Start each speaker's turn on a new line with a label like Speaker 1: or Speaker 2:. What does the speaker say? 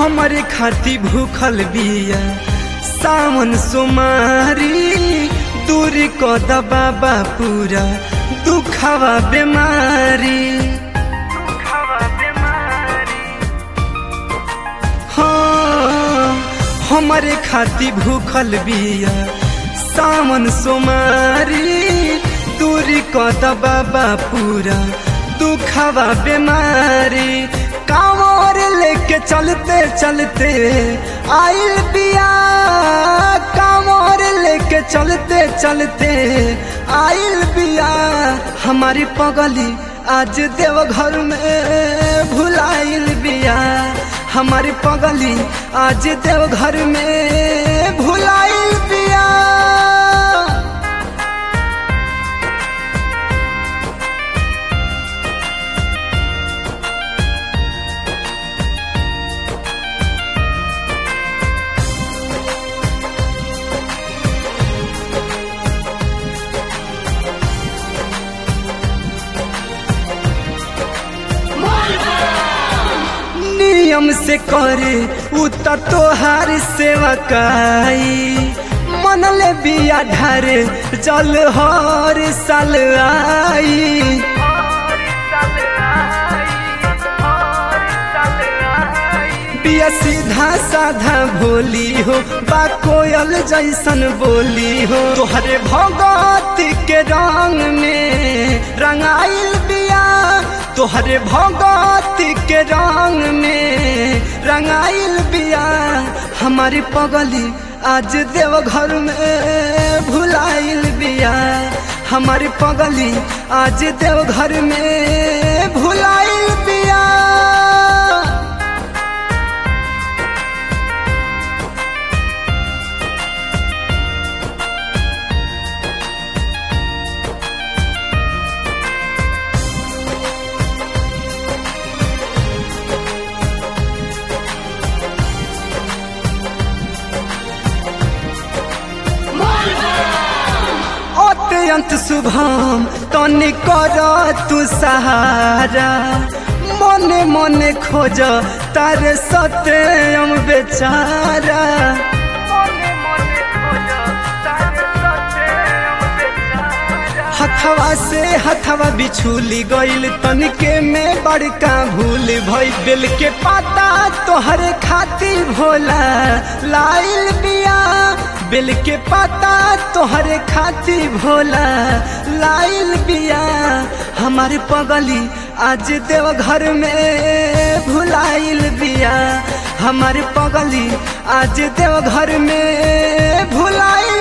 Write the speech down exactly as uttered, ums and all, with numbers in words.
Speaker 1: हमारे खाती भूखल बिया सावन सोमारी दूरी को दबाबा पूरा दुखावा बीमारी। हाँ हमारे खाती भूखल बिया सावन सोमारी दूरी को दबाबा पूरा दुखावा बीमारी। कांवर लेके चलते चलते आइल बिया, कांवर लेके चलते चलते आइल बिया। हमारी पगली आज देवघर में भुलाइल बिया, हमारी पगली आज देवघर में भुलाइल बिया। नियम से करे उता तोहार सेवा काई, मन ले बिया ढारे जल हर साल आई। बिया सीधा साधा भोली हो बा कोयल जैसन बोली हो, तोहरे भगवती के रंग में रंगाइल बिया, तोहरे भगवती के रंग में रंगाइल बिया। हमारी पगली आज देवघर में भुलाइल बिया, हमारी पगली आज देवघर में भुलाइल बिया। अंत शुभम तनी कर तू सहारा, मने मने खोज तारे सत्यम बेचारा। हथवा से हथवा बिछुली गइल तनिके में बड़का भूल भई, बेल के पाता तोहरे खाती भोला लाइल बिया, बेल के पाता तोहरे खाती भोला लाइल बिया। हमारे पगली आज देवघर में भुलाइल बिया, हमारे पगली आज देवघर में भुलाइल